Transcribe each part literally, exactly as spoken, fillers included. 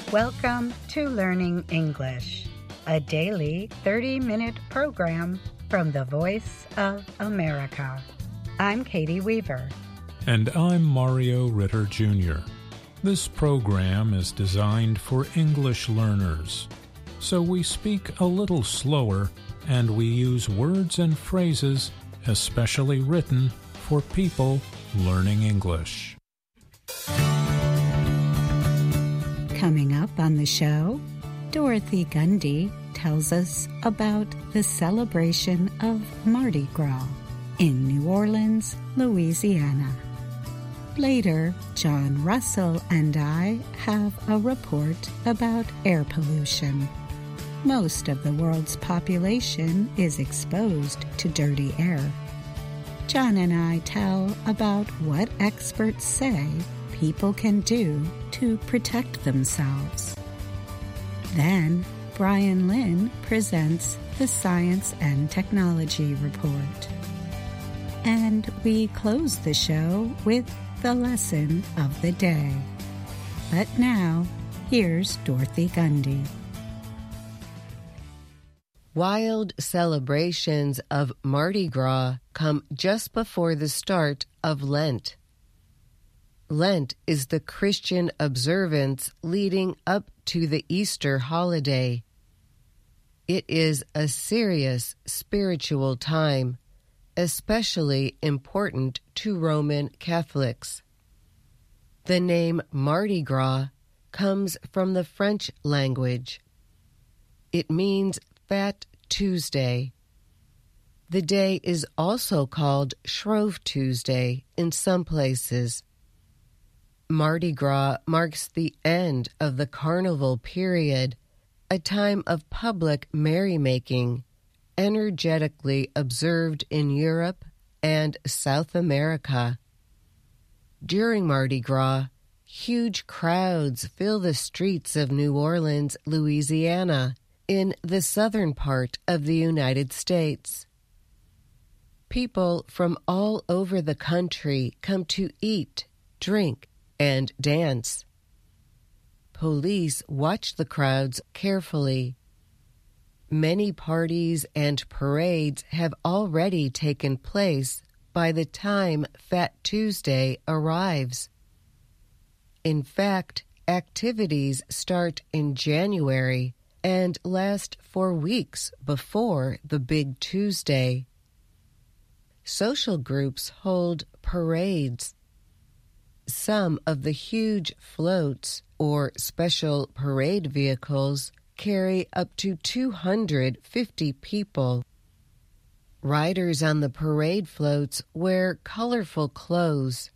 Welcome to Learning English, a daily thirty-minute program from the Voice of America. I'm Katie Weaver. And I'm Mario Ritter, Junior This program is designed for English learners, so we speak a little slower and we use words and phrases especially written for people learning English. Coming up on the show, Dorothy Gundy tells us about the celebration of Mardi Gras in New Orleans, Louisiana. Later, John Russell and I have a report about air pollution. Most of the world's population is exposed to dirty air. John and I tell about what experts say people can do to protect themselves. Then, Brian Lynn presents the Science and Technology Report. And we close the show with the lesson of the day. But now, here's Dorothy Gundy. Wild celebrations of Mardi Gras come just before the start of Lent. Lent is the Christian observance leading up to the Easter holiday. It is a serious spiritual time, especially important to Roman Catholics. The name Mardi Gras comes from the French language. It means Fat Tuesday. The day is also called Shrove Tuesday in some places. Mardi Gras marks the end of the carnival period, a time of public merrymaking, energetically observed in Europe and South America. During Mardi Gras, huge crowds fill the streets of New Orleans, Louisiana, in the southern part of the United States. People from all over the country come to eat, drink, and dance. Police watch the crowds carefully. Many parties and parades have already taken place by the time Fat Tuesday arrives. In fact, activities start in January and last for weeks before the Big Tuesday. Social groups hold parades. Some of the huge floats or special parade vehicles carry up to two hundred fifty people. Riders on the parade floats wear colorful clothes.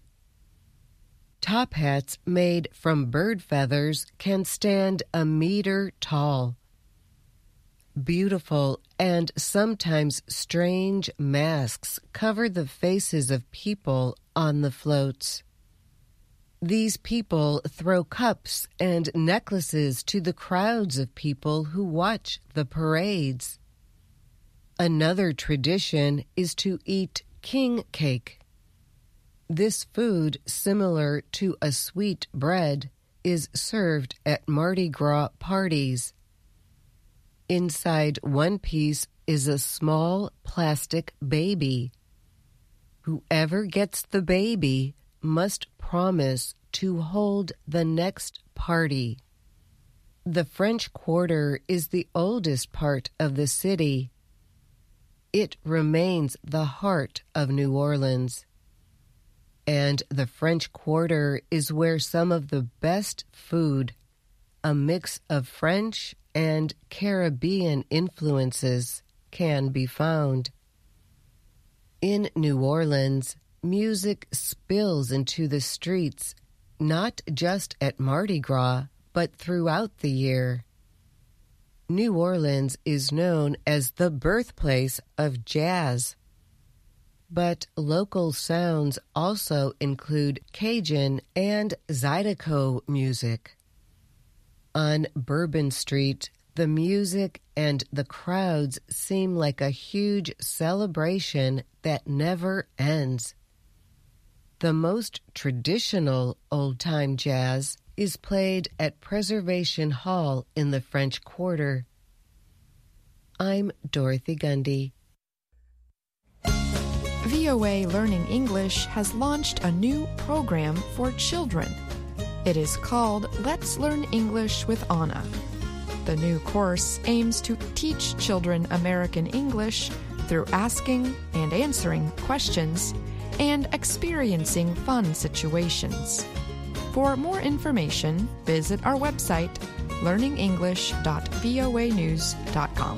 Top hats made from bird feathers can stand a meter tall. Beautiful and sometimes strange masks cover the faces of people on the floats. These people throw cups and necklaces to the crowds of people who watch the parades. Another tradition is to eat king cake. This food, similar to a sweet bread, is served at Mardi Gras parties. Inside one piece is a small plastic baby. Whoever gets the baby must promise to hold the next party. The French Quarter is the oldest part of the city. It remains the heart of New Orleans. And the French Quarter is where some of the best food, a mix of French and Caribbean influences, can be found. In New Orleans, music spills into the streets, not just at Mardi Gras, but throughout the year. New Orleans is known as the birthplace of jazz. But local sounds also include Cajun and Zydeco music. On Bourbon Street, the music and the crowds seem like a huge celebration that never ends. The most traditional old-time jazz is played at Preservation Hall in the French Quarter. I'm Dorothy Gundy. V O A Learning English has launched a new program for children. It is called Let's Learn English with Anna. The new course aims to teach children American English through asking and answering questions and experiencing fun situations. For more information, visit our website, learning english dot voa news dot com.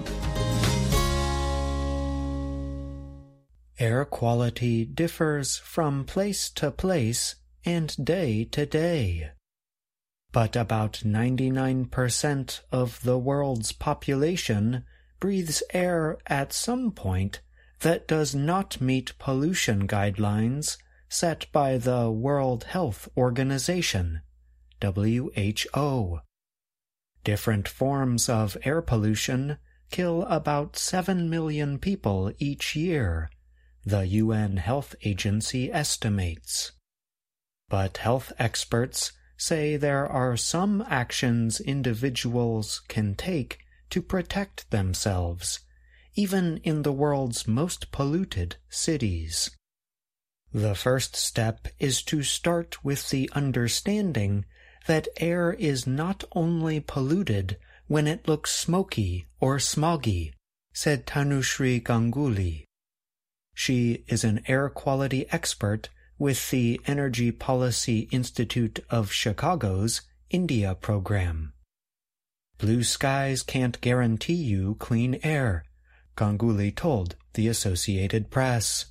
Air quality differs from place to place and day to day. But about ninety-nine percent of the world's population breathes air at some point that does not meet pollution guidelines set by the World Health Organization, W H O. Different forms of air pollution kill about seven million people each year, the U N Health Agency estimates. But health experts say there are some actions individuals can take to protect themselves, even in the world's most polluted cities. The first step is to start with the understanding that air is not only polluted when it looks smoky or smoggy, said Tanushree Ganguly. She is an air quality expert with the Energy Policy Institute of Chicago's India program. Blue skies can't guarantee you clean air, Ganguly told the Associated Press.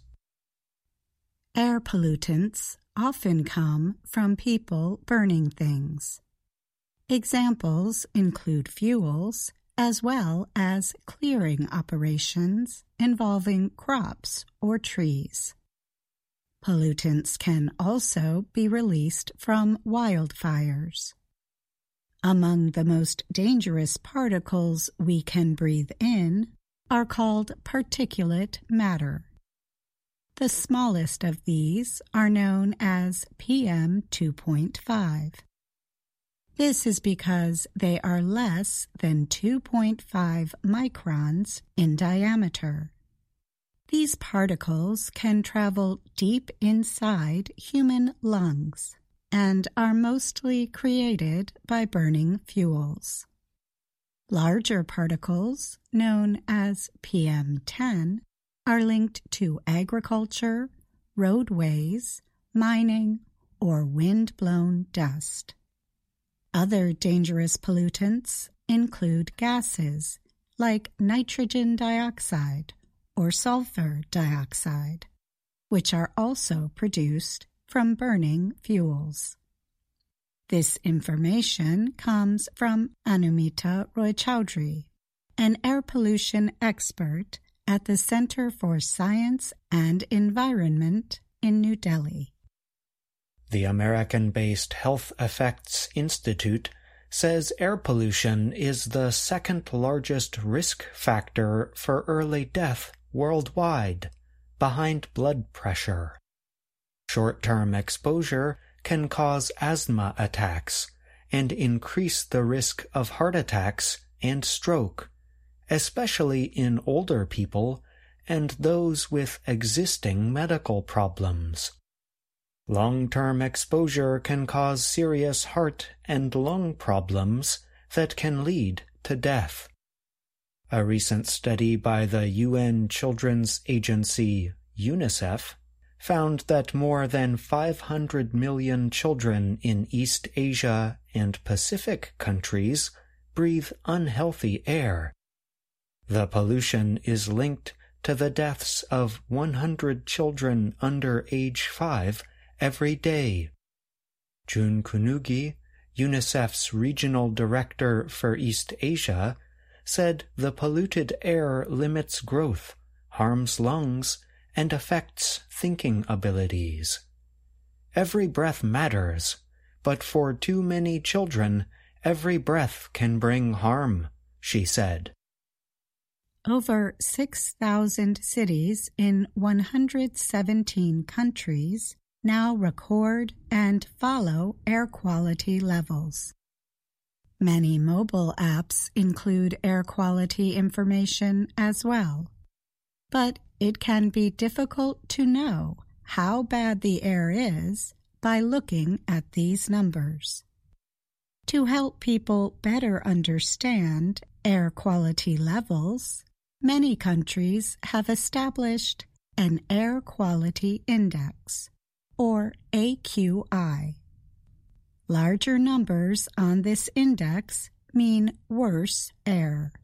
Air pollutants often come from people burning things. Examples include fuels as well as clearing operations involving crops or trees. Pollutants can also be released from wildfires. Among the most dangerous particles we can breathe in are called particulate matter. The smallest of these are known as P M two point five. This is because they are less than two point five microns in diameter. These particles can travel deep inside human lungs and are mostly created by burning fuels. Larger particles, known as P M ten, are linked to agriculture, roadways, mining, or wind-blown dust. Other dangerous pollutants include gases like nitrogen dioxide or sulfur dioxide, which are also produced from burning fuels. This information comes from Anumita Roy-Chaudhary, an air pollution expert at the Center for Science and Environment in New Delhi. The American-based Health Effects Institute says air pollution is the second largest risk factor for early death worldwide, behind blood pressure. Short-term exposure can cause asthma attacks and increase the risk of heart attacks and stroke, especially in older people and those with existing medical problems. Long-term exposure can cause serious heart and lung problems that can lead to death. A recent study by the U N Children's Agency, UNICEF, found that more than five hundred million children in East Asia and Pacific countries breathe unhealthy air. The pollution is linked to the deaths of one hundred children under age five every day. June Kunugi, UNICEF's regional director for East Asia, said the polluted air limits growth, harms lungs, and affects thinking abilities. Every breath matters, but for too many children, every breath can bring harm, she said. Over six thousand cities in one hundred seventeen countries now record and follow air quality levels. Many mobile apps include air quality information as well, but it can be difficult to know how bad the air is by looking at these numbers. To help people better understand air quality levels, many countries have established an Air Quality Index, or A Q I. Larger numbers on this index mean worse air.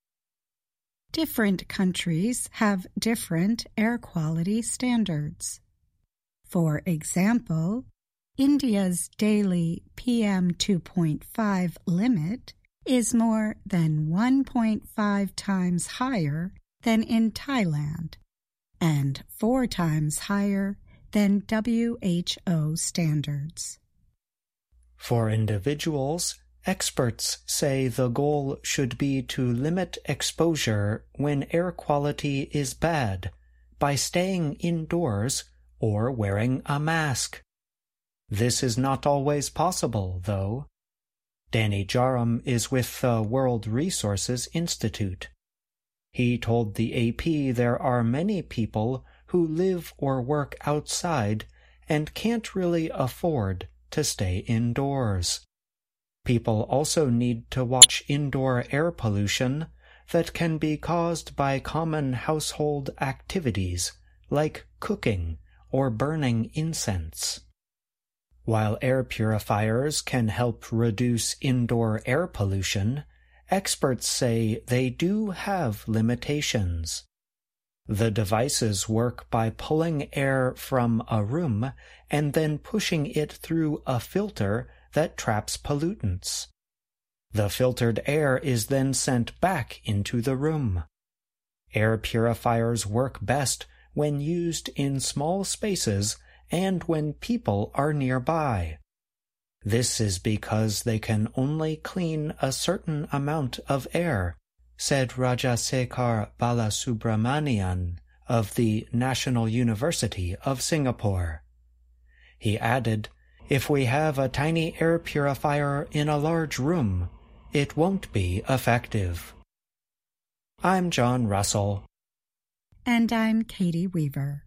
Different countries have different air quality standards. For example, India's daily P M two point five limit is more than one point five times higher than in Thailand and four times higher than W H O standards. For individuals, experts say the goal should be to limit exposure when air quality is bad by staying indoors or wearing a mask. This is not always possible, though. Danny Jaram is with the World Resources Institute. He told the A P there are many people who live or work outside and can't really afford to stay indoors. People also need to watch indoor air pollution that can be caused by common household activities like cooking or burning incense. While air purifiers can help reduce indoor air pollution, experts say they do have limitations. The devices work by pulling air from a room and then pushing it through a filter that traps pollutants. The filtered air is then sent back into the room. Air purifiers work best when used in small spaces and when people are nearby. This is because they can only clean a certain amount of air, said Rajasekhar Balasubramanian of the National University of Singapore. He added, "If we have a tiny air purifier in a large room, it won't be effective." I'm John Russell. And I'm Katie Weaver.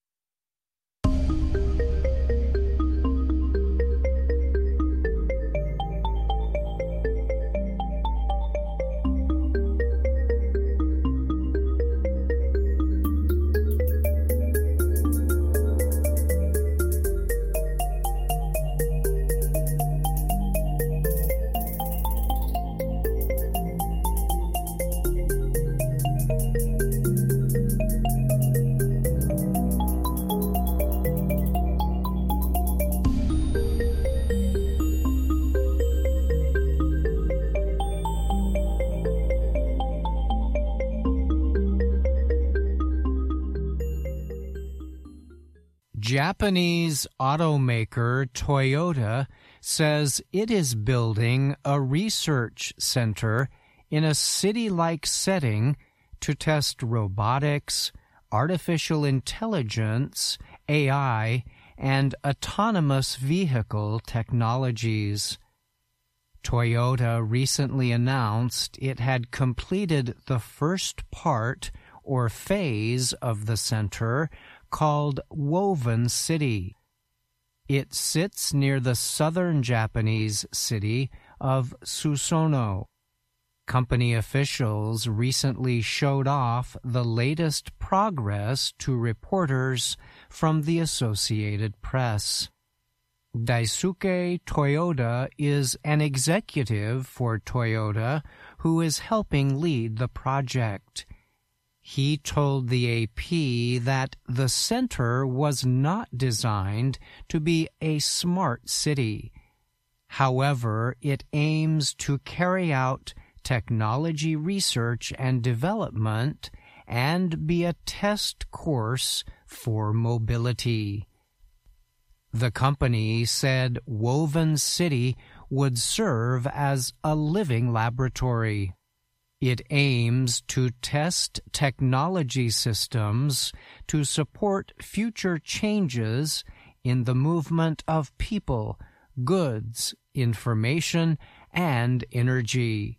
Japanese automaker Toyota says it is building a research center in a city-like setting to test robotics, artificial intelligence, A I, and autonomous vehicle technologies. Toyota recently announced it had completed the first part or phase of the center called Woven City. It sits near the southern Japanese city of Susono. Company officials recently showed off the latest progress to reporters from the Associated Press. Daisuke Toyoda is an executive for Toyota who is helping lead the project. He told the A P that the center was not designed to be a smart city. However, it aims to carry out technology research and development and be a test course for mobility. The company said Woven City would serve as a living laboratory. It aims to test technology systems to support future changes in the movement of people, goods, information, and energy.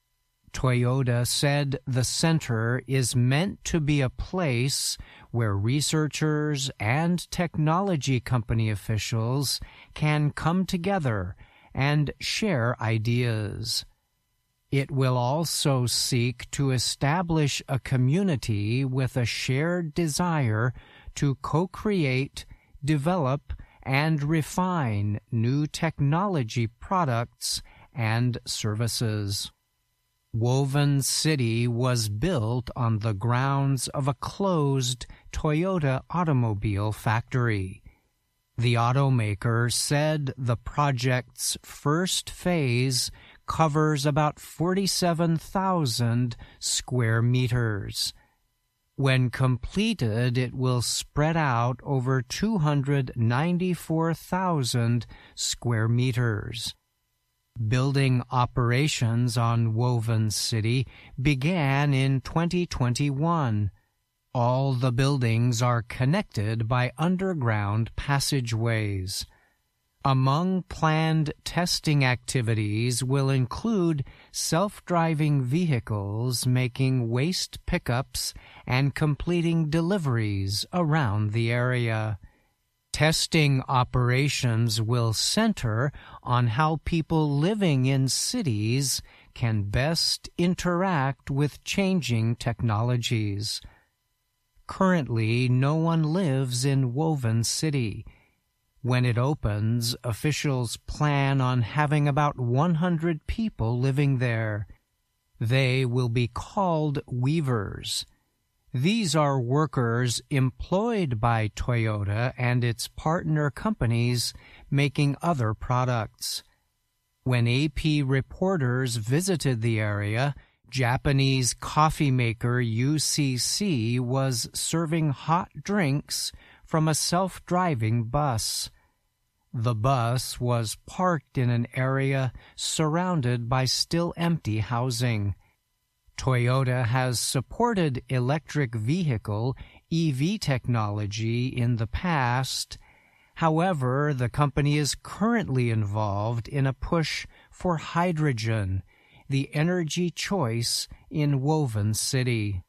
Toyota said the center is meant to be a place where researchers and technology company officials can come together and share ideas. It will also seek to establish a community with a shared desire to co-create, develop, and refine new technology products and services. Woven City was built on the grounds of a closed Toyota automobile factory. The automaker said the project's first phase covers about forty-seven thousand square meters. When completed, it will spread out over two hundred ninety-four thousand square meters. Building operations on Woven City began in twenty twenty-one. All the buildings are connected by underground passageways. Among planned testing activities will include self-driving vehicles making waste pickups and completing deliveries around the area. Testing operations will center on how people living in cities can best interact with changing technologies. Currently, no one lives in Woven City. When it opens, officials plan on having about one hundred people living there. They will be called weavers. These are workers employed by Toyota and its partner companies making other products. When A P reporters visited the area, Japanese coffee maker U C C was serving hot drinks from a self-driving bus. The bus was parked in an area surrounded by still empty housing. Toyota has supported electric vehicle E V technology in the past. However, the company is currently involved in a push for hydrogen, the energy choice in Woven City.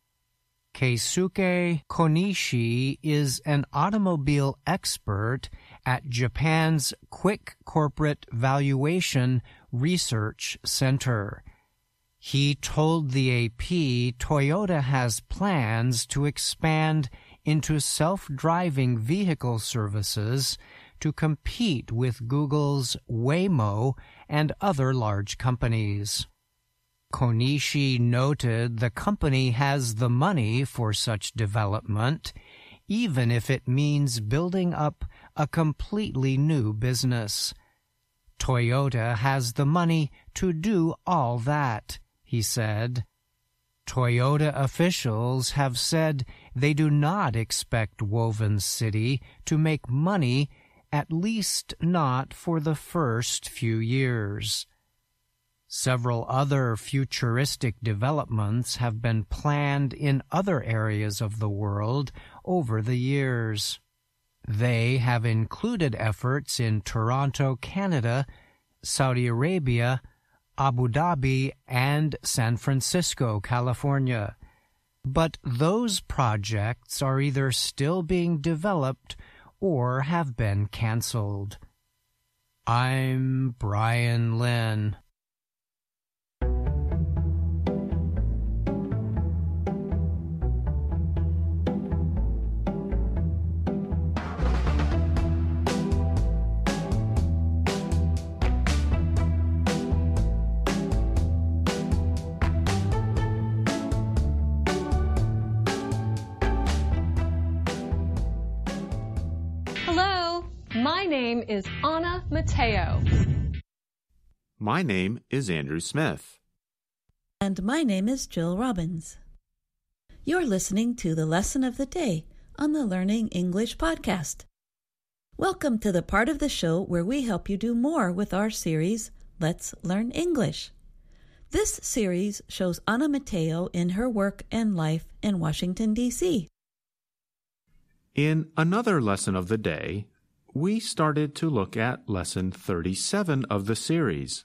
Keisuke Konishi is an automobile expert at Japan's Quick Corporate Valuation Research Center. He told the A P Toyota has plans to expand into self-driving vehicle services to compete with Google's Waymo and other large companies. Konishi noted the company has the money for such development, even if it means building up a completely new business. Toyota has the money to do all that, he said. Toyota officials have said they do not expect Woven City to make money, at least not for the first few years. Several other futuristic developments have been planned in other areas of the world over the years. They have included efforts in Toronto, Canada, Saudi Arabia, Abu Dhabi, and San Francisco, California. But those projects are either still being developed or have been canceled. I'm Brian Lynn. My name is Anna Mateo. My name is Andrew Smith. And my name is Jill Robbins. You're listening to the Lesson of the Day on the Learning English podcast. Welcome to the part of the show where we help you do more with our series, Let's Learn English. This series shows Anna Mateo in her work and life in Washington, D C. In another lesson of the day, we started to look at Lesson thirty-seven of the series.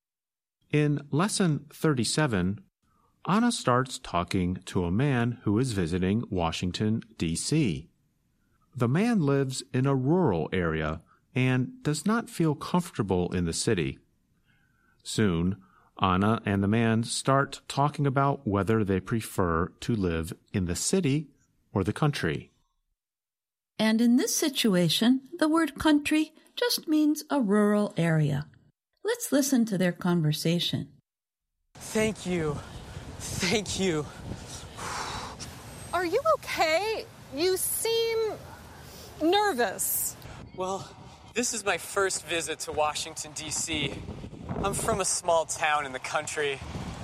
In Lesson thirty-seven, Anna starts talking to a man who is visiting Washington, D C The man lives in a rural area and does not feel comfortable in the city. Soon, Anna and the man start talking about whether they prefer to live in the city or the country. And in this situation, the word country just means a rural area. Let's listen to their conversation. Thank you. Thank you. Are you okay? You seem nervous. Well, this is my first visit to Washington, D C I'm from a small town in the country.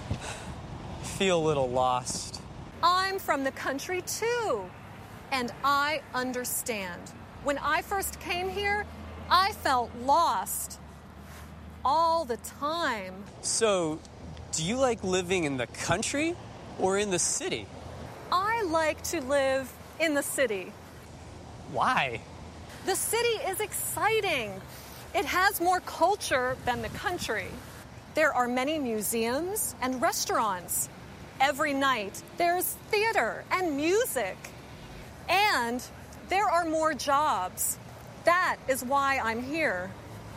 I feel a little lost. I'm from the country too, and I understand. When I first came here, I felt lost all the time. So, do you like living in the country or in the city? I like to live in the city. Why? The city is exciting. It has more culture than the country. There are many museums and restaurants. Every night, there's theater and music. And there are more jobs. That is why I'm here.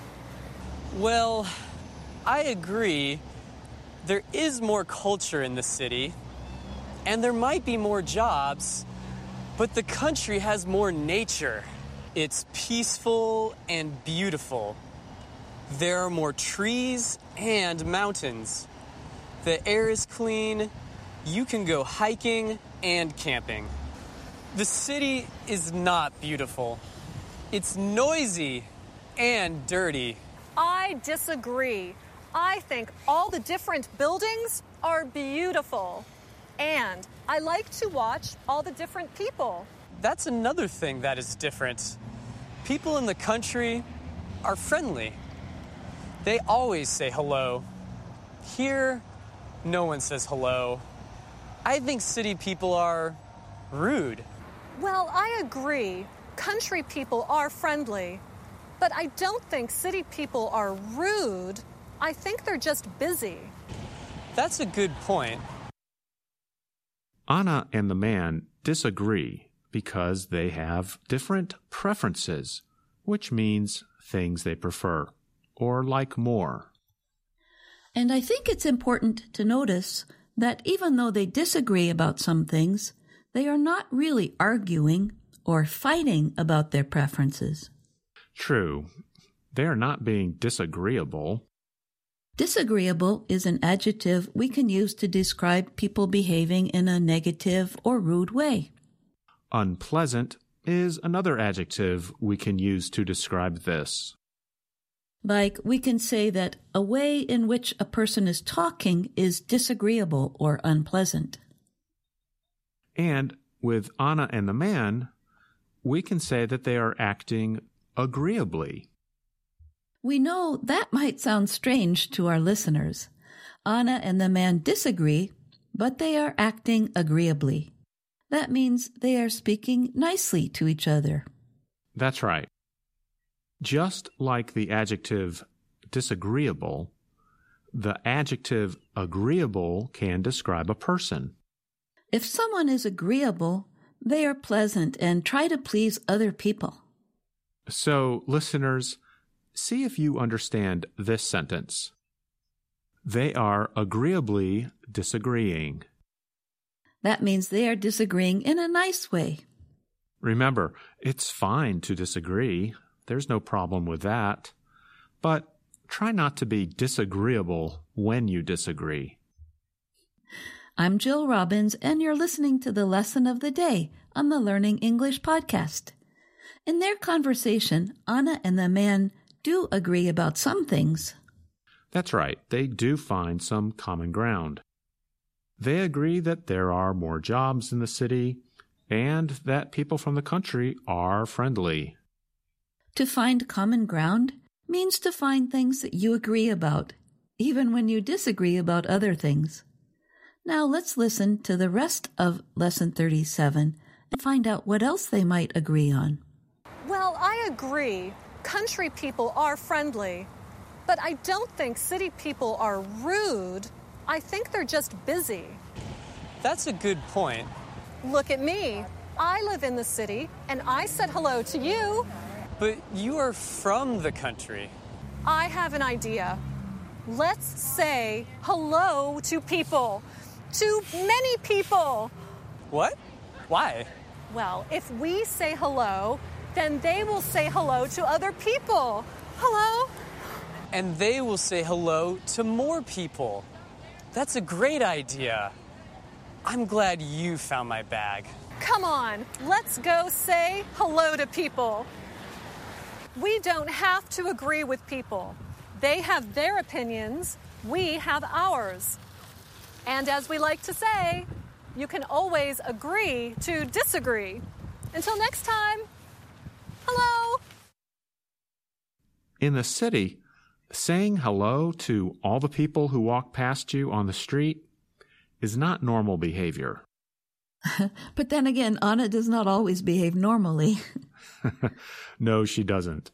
Well, I agree. There is more culture in the city, and there might be more jobs, but the country has more nature. It's peaceful and beautiful. There are more trees and mountains. The air is clean. You can go hiking and camping. The city is not beautiful. It's noisy and dirty. I disagree. I think all the different buildings are beautiful. And I like to watch all the different people. That's another thing that is different. People in the country are friendly. They always say hello. Here, no one says hello. I think city people are rude. Well, I agree. Country people are friendly. But I don't think city people are rude. I think they're just busy. That's a good point. Anna and the man disagree because they have different preferences, which means things they prefer or like more. And I think it's important to notice that even though they disagree about some things, they are not really arguing or fighting about their preferences. True. They are not being disagreeable. Disagreeable is an adjective we can use to describe people behaving in a negative or rude way. Unpleasant is another adjective we can use to describe this. Like, we can say that a way in which a person is talking is disagreeable or unpleasant. And with Anna and the man, we can say that they are acting agreeably. We know that might sound strange to our listeners. Anna and the man disagree, but they are acting agreeably. That means they are speaking nicely to each other. That's right. Just like the adjective disagreeable, the adjective agreeable can describe a person. If someone is agreeable, they are pleasant and try to please other people. So, listeners, see if you understand this sentence. They are agreeably disagreeing. That means they are disagreeing in a nice way. Remember, it's fine to disagree. There's no problem with that. But try not to be disagreeable when you disagree. I'm Jill Robbins, and you're listening to the Lesson of the Day on the Learning English podcast. In their conversation, Anna and the man do agree about some things. That's right. They do find some common ground. They agree that there are more jobs in the city and that people from the country are friendly. To find common ground means to find things that you agree about, even when you disagree about other things. Now let's listen to the rest of Lesson thirty-seven and find out what else they might agree on. Well, I agree, country people are friendly, but I don't think city people are rude. I think they're just busy. That's a good point. Look at me. I live in the city, and I said hello to you. But you are from the country. I have an idea. Let's say hello to people. To many people. What? Why? Well, if we say hello, then they will say hello to other people. Hello? And they will say hello to more people. That's a great idea. I'm glad you found my bag. Come on, let's go say hello to people. We don't have to agree with people. They have their opinions, we have ours. And as we like to say, you can always agree to disagree. Until next time, hello. In the city, saying hello to all the people who walk past you on the street is not normal behavior. But then again, Anna does not always behave normally. No, she doesn't.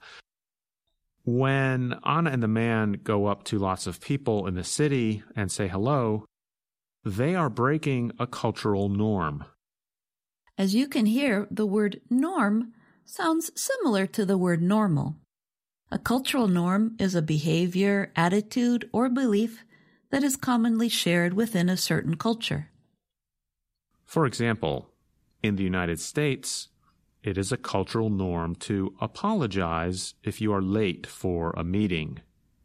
When Anna and the man go up to lots of people in the city and say hello, they are breaking a cultural norm. As you can hear, the word norm sounds similar to the word normal. A cultural norm is a behavior, attitude, or belief that is commonly shared within a certain culture. For example, in the United States, it is a cultural norm to apologize if you are late for a meeting.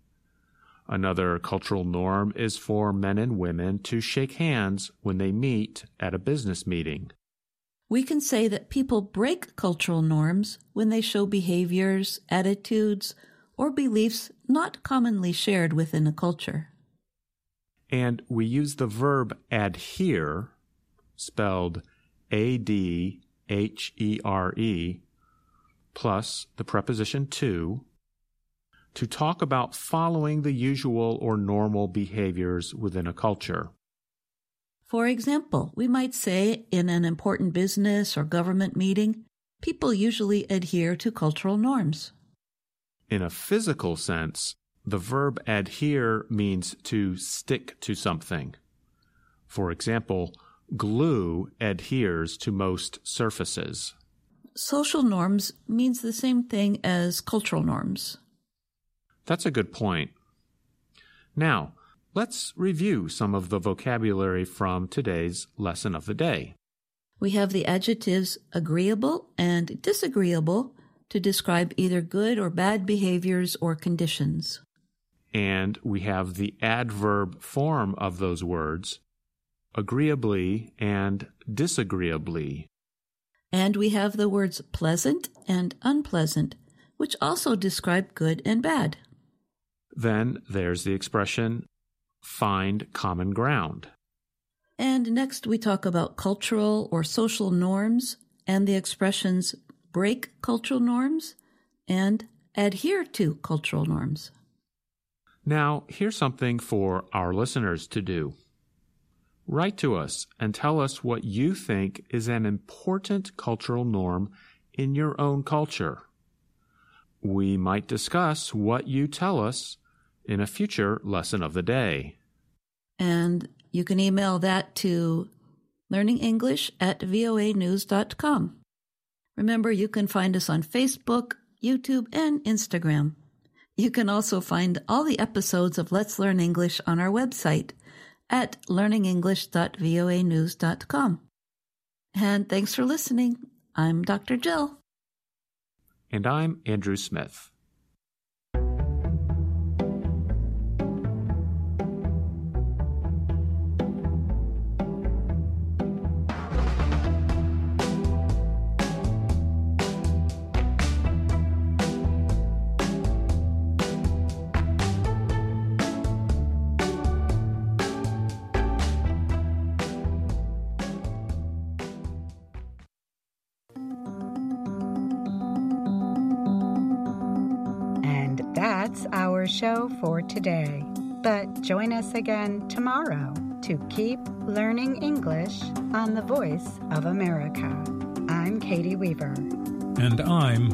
Another cultural norm is for men and women to shake hands when they meet at a business meeting. We can say that people break cultural norms when they show behaviors, attitudes, or beliefs not commonly shared within a culture. And we use the verb adhere, spelled A D H E R E, plus the preposition to, to talk about following the usual or normal behaviors within a culture. For example, we might say in an important business or government meeting, people usually adhere to cultural norms. In a physical sense, the verb adhere means to stick to something. For example, glue adheres to most surfaces. Social norms means the same thing as cultural norms. That's a good point. Now, let's review some of the vocabulary from today's lesson of the day. We have the adjectives agreeable and disagreeable to describe either good or bad behaviors or conditions. And we have the adverb form of those words, agreeably and disagreeably. And we have the words pleasant and unpleasant, which also describe good and bad. Then there's the expression, find common ground. And next we talk about cultural or social norms and the expressions break cultural norms and adhere to cultural norms. Now, here's something for our listeners to do. Write to us and tell us what you think is an important cultural norm in your own culture. We might discuss what you tell us in a future lesson of the day. And you can email that to learningenglish at voa news dot com. Remember, you can find us on Facebook, YouTube, and Instagram. You can also find all the episodes of Let's Learn English on our website at learning english dot voa news dot com. And thanks for listening. I'm Doctor Jill. And I'm Andrew Smith. That's our show for today. But join us again tomorrow to keep learning English on the Voice of America. I'm Katie Weaver. And I'm